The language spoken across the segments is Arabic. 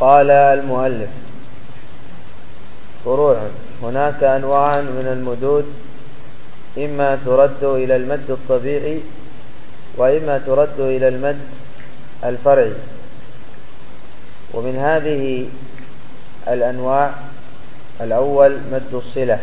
قال المؤلف: فروع. هناك أنواع من المدود، إما ترد إلى المد الطبيعي وإما ترد إلى المد الفرعي. ومن هذه الأنواع الأول مد الصلة.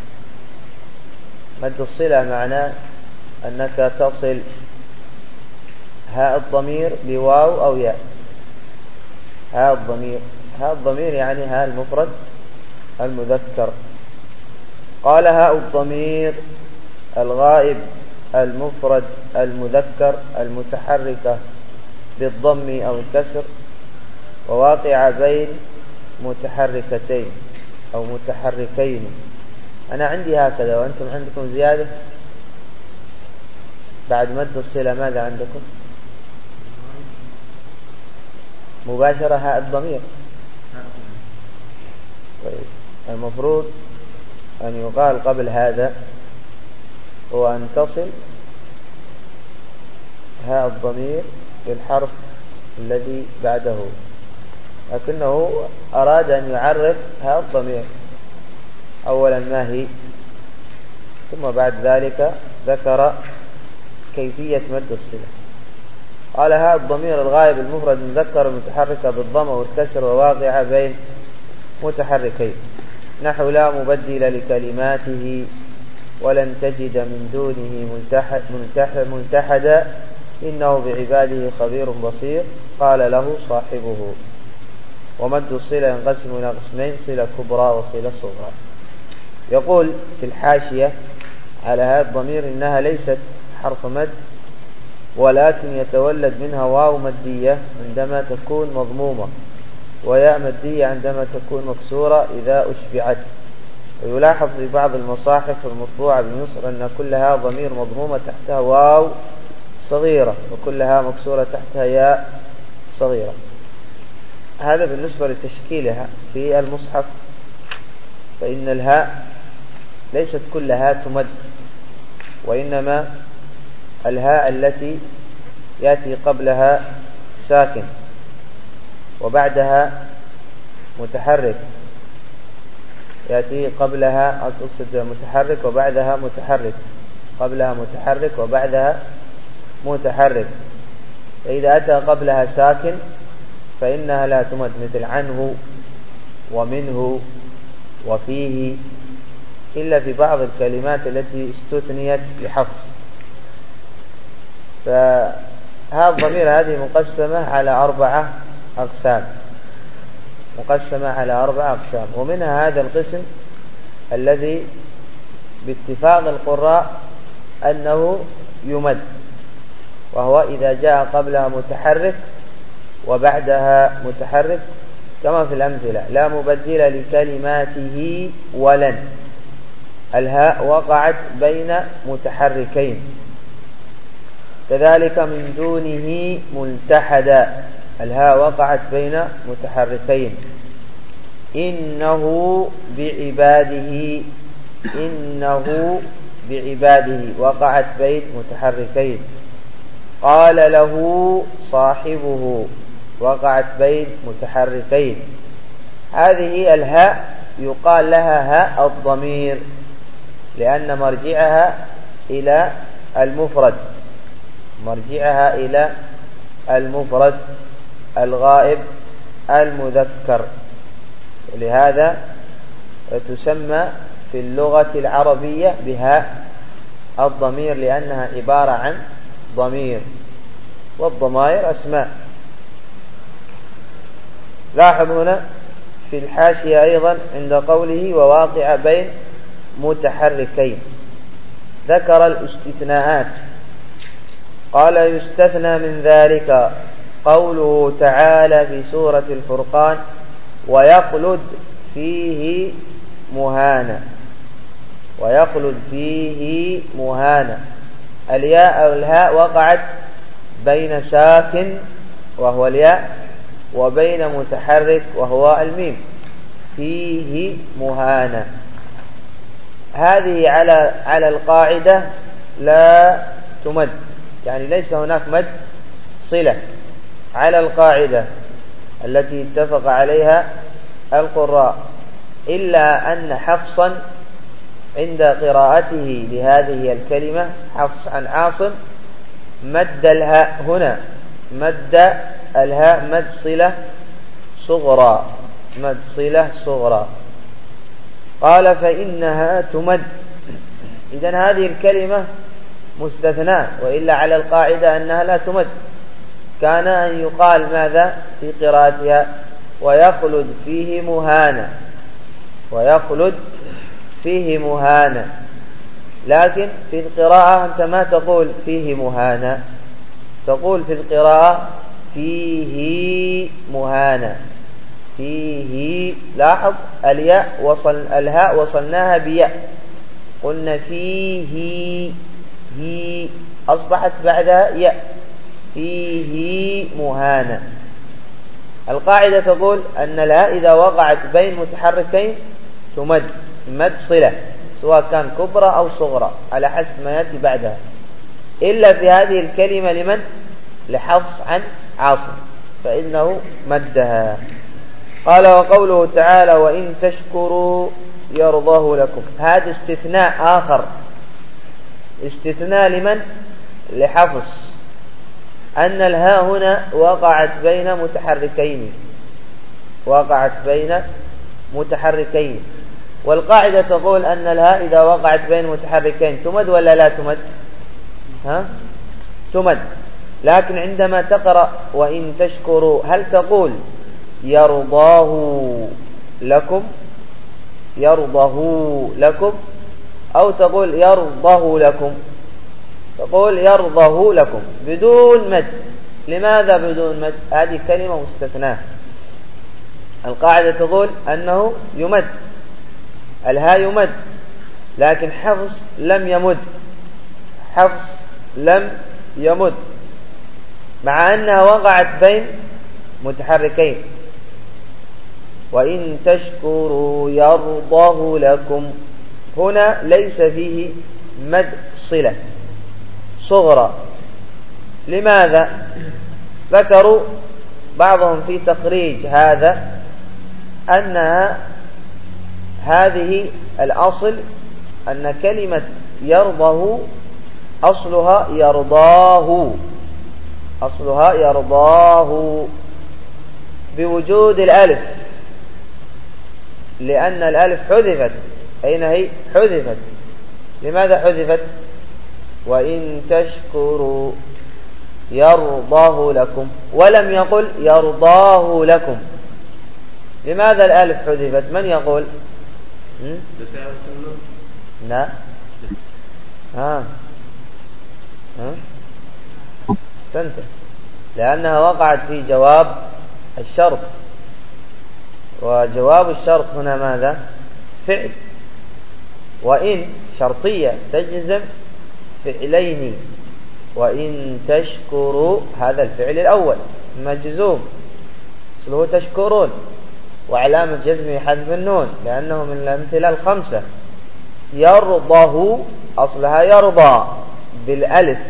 مد الصلة معناه أنك تصل هاء الضمير بواو أو ياء. هاء الضمير يعني هاء المفرد المذكر. قال: هاء الضمير الغائب المفرد المذكر المتحركة بالضم أو الكسر وواقع بين متحركتين أو متحركين. أنا عندي هكذا وأنتم عندكم زيادة بعد مد الصلة. ماذا عندكم؟ مباشرة هاء الضمير. طيب، المفروض أن يقال قبل هذا هو أن تصل هاء الضمير بالحرف الذي بعده، لكنه أراد أن يعرف هاء الضمير أولا ما هي، ثم بعد ذلك ذكر كيفية مد الصلة. قال: هاء الضمير الغائب المفرد المذكر المتحركة بالضم والكسر وواقع بين متحركين، نحو لا مبدل لكلماته ولن تجد من دونه ملتحدا إنه بعباده خبير بصير، قال له صاحبه. ومد الصلة ينقسم إلى قسمين: صلة كبرى وصلة صغرى. يقول في الحاشية على هذا الضمير: إنها ليست حرف مد، ولكن يتولد منها واو مدية عندما تكون مضمومة، وياء مدية عندما تكون مكسورة إذا أشبعت. ويلاحظ في بعض المصاحف المطبوعة بمصر أن كلها ضمير مضمومة تحتها واو صغيرة، وكلها مكسورة تحتها ياء صغيرة. هذا بالنسبة لتشكيلها في المصحف، فإن الهاء ليست كلها تمد، وإنما الهاء التي يأتي قبلها ساكن وبعدها متحرك، يأتي قبلها أقصد متحرك وبعدها متحرك، قبلها متحرك وبعدها متحرك. فإذا أتى قبلها ساكن فإنها لا تمد، مثل عنه ومنه وفيه، إلا في بعض الكلمات التي استثنيت لحفظ. فهذا الضمير هذه مقسمة على 4 أقسام، ومنها هذا القسم الذي باتفاق القراء أنه يمد، وهو إذا جاء قبلها متحرك وبعدها متحرك، كما في الأمثلة: لا مبدل لكلماته ولن، الهاء وقعت بين متحركين. كذلك من دونه ملتحدا، الهاء وقعت بين متحركين. إنه بعباده وقعت بين متحركين. قال له صاحبه وقعت بين متحركين. هذه الهاء يقال لها هاء الضمير، لأن مرجعها إلى المفرد الغائب المذكر، لهذا تسمى في اللغة العربية بهاء الضمير، لأنها عبارة عن ضمير، والضمائر أسماء. لاحظ هنا في الحاشية أيضا عند قوله وواقع بين متحركين ذكر الاستثناءات. قال: يستثنى من ذلك قوله تعالى في سورة الفرقان: ويخلد فيه مهانا. الياء أو الهاء وقعت بين ساكن وهو الياء وبين متحرك وهو الميم. فيه مهانا، هذه على القاعدة لا تمد، يعني ليس هناك مد صلة على القاعدة. التي اتفق عليها القراء، إلا أن حفصا عند قراءته لهذه الكلمة، حفص عن عاصم، مد الهاء هنا، مد الهاء مد صلة صغرى، مد صلة صغرى. قال فإنها تمد. إذن هذه الكلمة مستثناء، وإلا على القاعدة أنها لا تمد. كان أن يقال ماذا في قراءتها؟ ويخلد فيه مهانا، ويخلد فيه مهانا. لكن في القراءة أنت ما تقول فيه مهانا، تقول في القراءة فيه مهانا. فيه، لاحظ الهاء وصلناها بياء، قلنا فيه، هي أصبحت بعدها ياء، فيه مهانا. القاعدة تقول أن الهاء إذا وقعت بين متحركين تمد مد صلة، سواء كان كبرى أو صغرى على حسب ما يأتي بعدها، إلا في هذه الكلمة لمن؟ لحفص عن عاصم، فإنه مدها. قال وقوله تعالى وإن تشكروا يرضاه لكم، هذا استثناء آخر، استثناء لمن؟ لحفص، أن الهاء هنا وقعت بين متحركين، وقعت بين متحركين. والقاعدة تقول أن الهاء إذا وقعت بين متحركين تمد ولا لا تمد؟ تمد. لكن عندما تقرأ وإن تشكروا، هل تقول يرضاه لكم، يرضه لكم، أو تقول يرضه لكم؟ تقول يرضه لكم بدون مد. لماذا بدون مد؟ هذه كلمة مستثناة. القاعدة تقول أنه يمد، الهاء يمد، لكن حفص لم يمد، حفص لم يمد، مع أنها وقعت بين متحركين. وإن تشكروا يرضه لكم، هنا ليس فيه مد صلة صغرى. لماذا؟ ذكروا بعضهم في تخريج هذا أن هذه الأصل أن كلمة يرضه أصلها يرضاه، أصلها يرضاه بوجود الألف، لأن الألف حذفت. أين هي؟ حذفت. لماذا حذفت؟ وإن تشكروا يرضاه لكم، ولم يقل يرضاه لكم. لماذا الألف حذفت؟ من يقول؟ لا. سنت، لأنها وقعت في جواب الشرط، وجواب الشرط هنا ماذا؟ فعل، وإن شرطية تجزم فعلين. وإن تشكروا هذا الفعل الأول مجزوم، أصله تشكرون، وعلامة جزمه حذف النون لأنه من الأمثلة الخمسة. يرضه أصلها يرضى بالألف.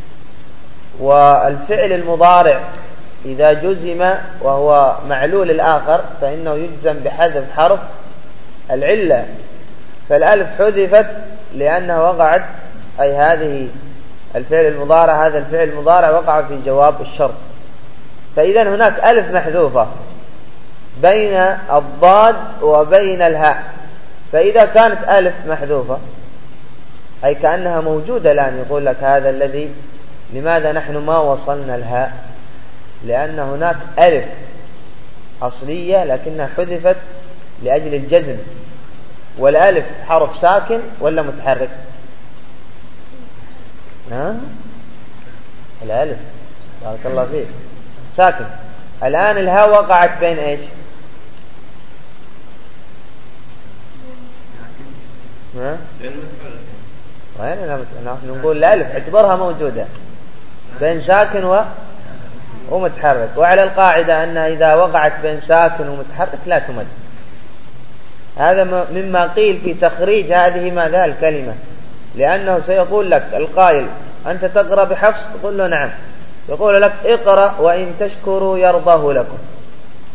والفعل المضارع إذا جزم وهو معلول الآخر فإنه يجزم بحذف حرف العلة، فالألف حذفت لأنها وقعت، أي هذه الفعل المضارع، هذا الفعل المضارع وقع في جواب الشرط. فإذا هناك ألف محذوفة بين الضاد وبين الهاء، فإذا كانت ألف محذوفة أي كأنها موجودة الآن، يقول لك هذا الذي لماذا نحن ما وصلنا الهاء؟ لأن هناك ألف أصلية لكنها حذفت لأجل الجزم. والألف حرف ساكن ولا متحرك؟ الألف بارك الله فيك ساكن. الآن الهاء وقعت بين إيش؟ نحن نقول الألف اعتبرها موجودة بين ساكن ومتحرك، وعلى القاعدة أنها إذا وقعت بين ساكن ومتحرك لا تمد. هذا مما قيل في تخريج هذه ماذا الكلمة، لأنه سيقول لك القائل أنت تقرأ بحفص، تقول له نعم، يقول لك اقرأ وإن تشكروا يرضاه لكم،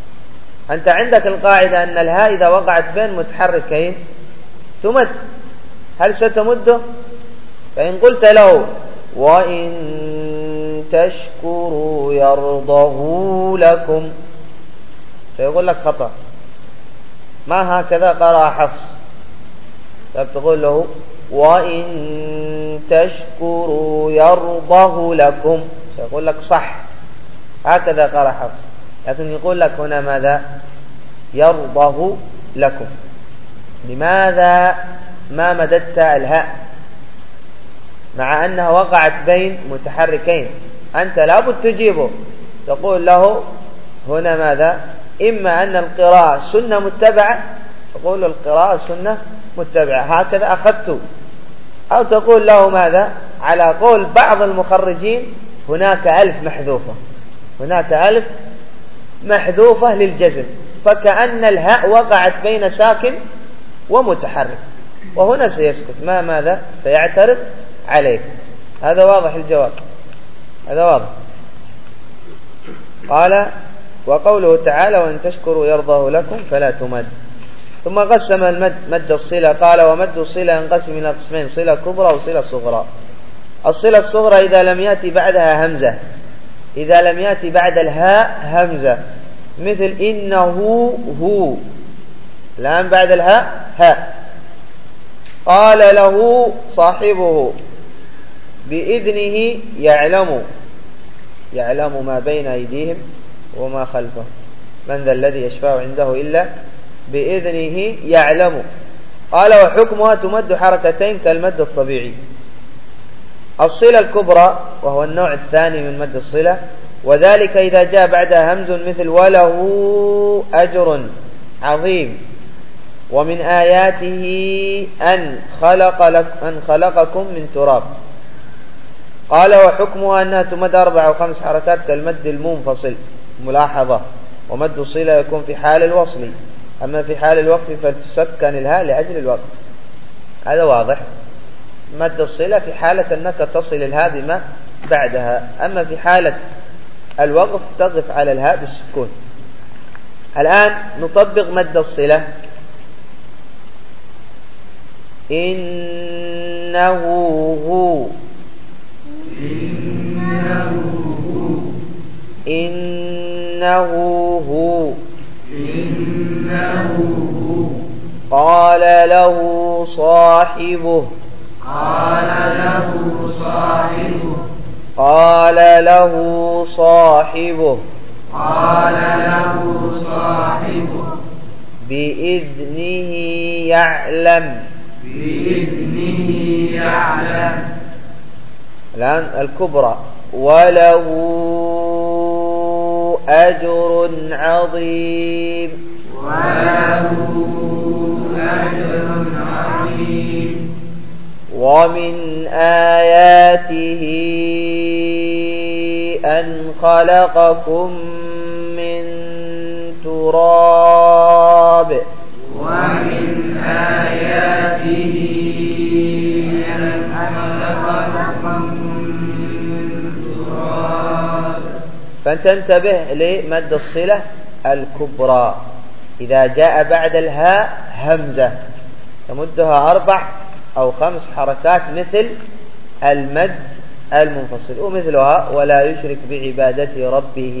أنت عندك القاعدة أن الهاء إذا وقعت بين متحركين تمد، هل ستمده؟ فإن قلت له وإن تشكروا يرضه لكم فيقول لك خطأ، ما هكذا قرأ حفص. تقول له وإن تشكروا يرضه لكم فيقول لك صح، هكذا قرأ حفص، لكن يقول لك هنا ماذا؟ يرضه لكم. لماذا ما مددت الهاء مع أنها وقعت بين متحركين؟ أنت لابد تجيبه، تقول له هنا ماذا؟ إما أن القراءة سنة متبعة، تقول القراءة سنة متبعة هكذا أخذت، أو تقول له ماذا؟ على قول بعض المخرجين هناك ألف محذوفة، هناك ألف محذوفة للجزم، فكأن الهاء وقعت بين ساكن ومتحرك، وهنا سيسكت، ماذا؟ سيعترض عليك. هذا واضح الجواب، هذا واضح. قال وقوله تعالى وإن تشكروا يرضه لكم فلا تمد. ثم قسم المد مد الصلة، قال ومد الصلة ينقسم إلى قسمين: صلة كبرى وصلة صغرى. الصلة الصغرى إذا لم يأتي بعدها همزة، إذا لم يأتي بعد الهاء همزة، مثل إنه هو، الآن بعد الهاء هاء. قال له صاحبه بإذنه يعلم ما بين أيديهم وما خلفهم، من ذا الذي يشفع عنده إلا بإذنه يعلم. قال وحكمها تمد حركتين كالمد الطبيعي. الصلة الكبرى وهو النوع الثاني من مد الصلة، وذلك إذا جاء بعدها همز مثل وله أجر عظيم، ومن آياته أن خلقكم من تراب. قال وحكمها أنها تمد 4 أو 5 حركات كالمد المنفصل. ملاحظة: ومد الصلة يكون في حال الوصل، أما في حال الوقف فتسكن الهاء لأجل الوقف. هذا واضح. مد الصلة في حالة أنك تصل الهاء بما بعدها، أما في حالة الوقف تقف على الهاء بالسكون. الآن نطبق مد الصلة. إنه هو، إنه هو، قال له صاحبه، قال له صاحبه بإذنه يعلم. الآن الكبرى وله أجر عظيم، ومن آياته أن خلقكم من تراب، ومن آياته أن خلقكم من تراب. فانتبه لمد الصلة الكبرى إذا جاء بعد الهاء همزة تمدها 4 أو 5 حركات مثل المد المنفصل، ومثلها ولا يشرك بعبادة ربه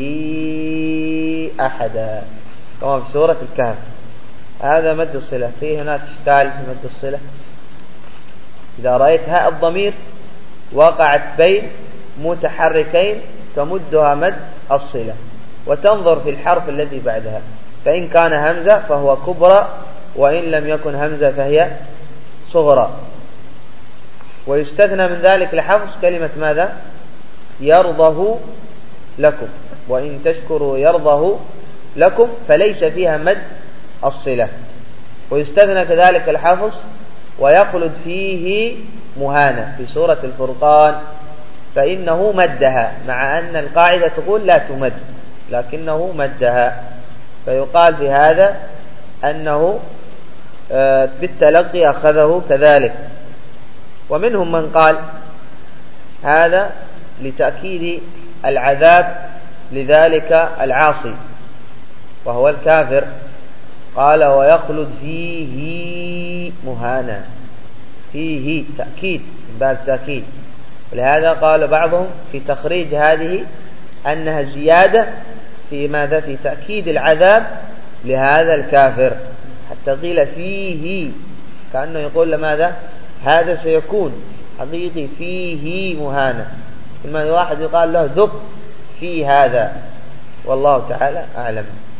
أحدا كما في سورة الكهف. هذا مد الصلة. فيه هناك إشكال في مد الصلة. إذا رأيت هاء الضمير وقعت بين متحركين تمدها مد الصلة، وتنظر في الحرف الذي بعدها، فإن كان همزة فهو كبرى، وإن لم يكن همزة فهي صغرى. ويستثنى من ذلك لحفظ كلمة ماذا؟ يرضه لكم، وإن تشكروا يرضه لكم، فليس فيها مد الصلة. ويستثنى كذلك الحفظ ويخلد فيه مهانة في سورة الفرقان، فإنه مدها، مع أن القاعدة تقول لا تمد لكنه مدها، فيقال بهذا أنه بالتلقي أخذه كذلك. ومنهم من قال هذا لتأكيد العذاب لذلك العاصي، وهو الكافر. قال ويخلد فيه مهانا، فيه تأكيد من باب التأكيد. ولهذا قال بعضهم في تخريج هذه أنها زيادة في ماذا؟ في تأكيد العذاب لهذا الكافر، حتى قيل فيه، كأنه يقول لماذا؟ هذا سيكون حقيقي فيه مهانا. لما واحد يقال له ذق في هذا، والله تعالى أعلم.